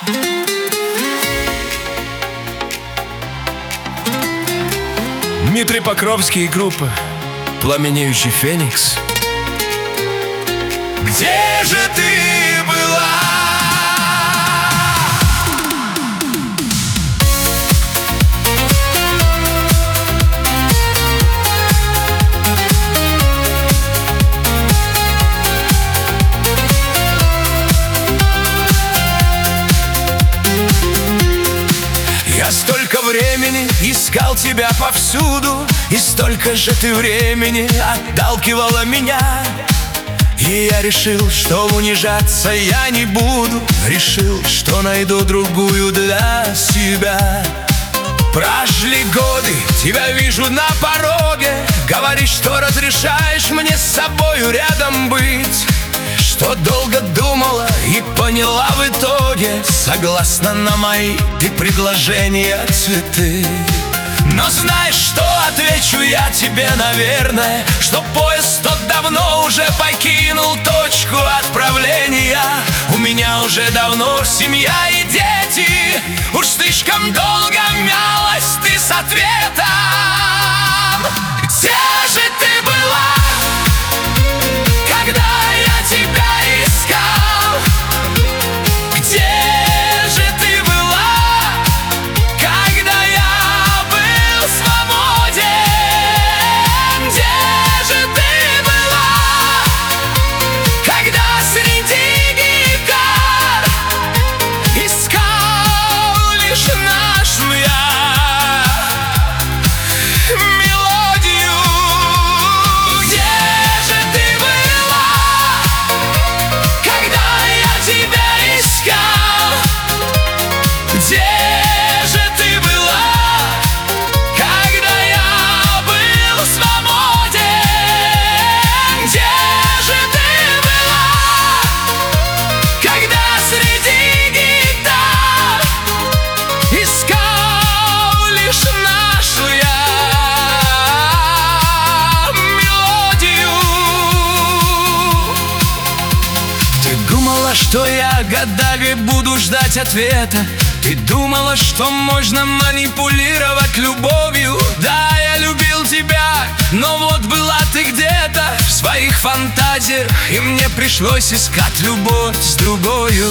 Дмитрий Покровский и группа «Пламенеющий Феникс». Где же ты была? Я столько времени искал тебя повсюду, и столько же ты времени отталкивала меня. И я решил, что унижаться я не буду. Решил, что найду другую для себя. Прошли годы, тебя вижу на пороге. Говоришь, что разрешаешь мне с собою рядом быть. Что долго думала и поняла в итоге. Согласна на мои предложения цветы. Но знаешь, что отвечу я тебе, наверное? Что поезд тот давно уже покинул точку отправления. У меня уже давно семья и дети. Уж слишком долго мялась ты с ответом. Где же ты была, когда я тебя искал? Где же ты была, когда я был свободен? Где же ты была, когда среди гитар искал лишь нашу я мелодию? Где же ты была, когда я тебя искал? Где же ты была, когда я был свободен? Где же ты была, когда среди гитар искал лишь нашу я мелодию? Ты думала, что я годами буду ждать ответа. Ты думала, что можно манипулировать любовью. Да, я любил тебя, но вот была ты где-то в своих фантазиях, и мне пришлось искать любовь с другою.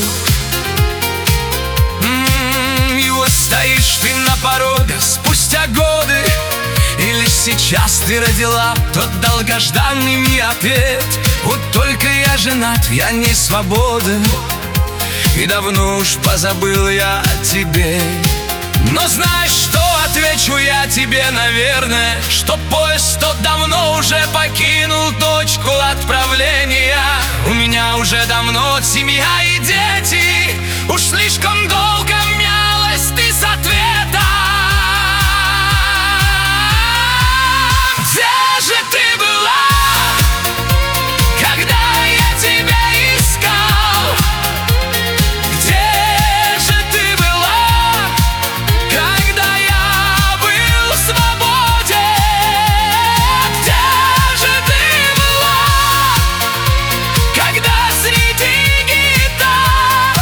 И вот стоишь ты на пороге спустя годы, и лишь сейчас ты родила тот долгожданный мне ответ. Вот только я женат, я не свободен, и давно уж позабыл я о тебе. Но знаешь, что отвечу я тебе, наверное? Что поезд тот давно уже покинул точку отправления. У меня уже давно семья и дети. Уж слишком долго мялась ты с ответом. Где же ты была, когда я тебя искал? Где же ты была, когда я был свободен? Где же ты была, когда среди гитар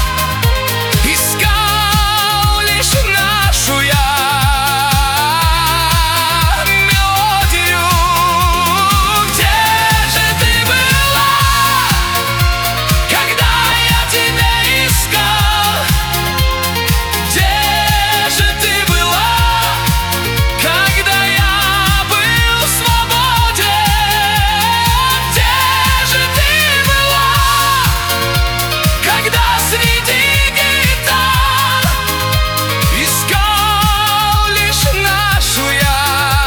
искал лишь нашу я мелодию? Где же ты была, когда я тебя искал? Где же ты была, когда я был свободен? Где же ты была, когда среди гитар искал лишь нашу я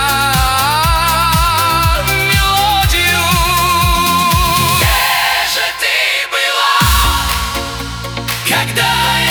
мелодию? Где же ты была, когда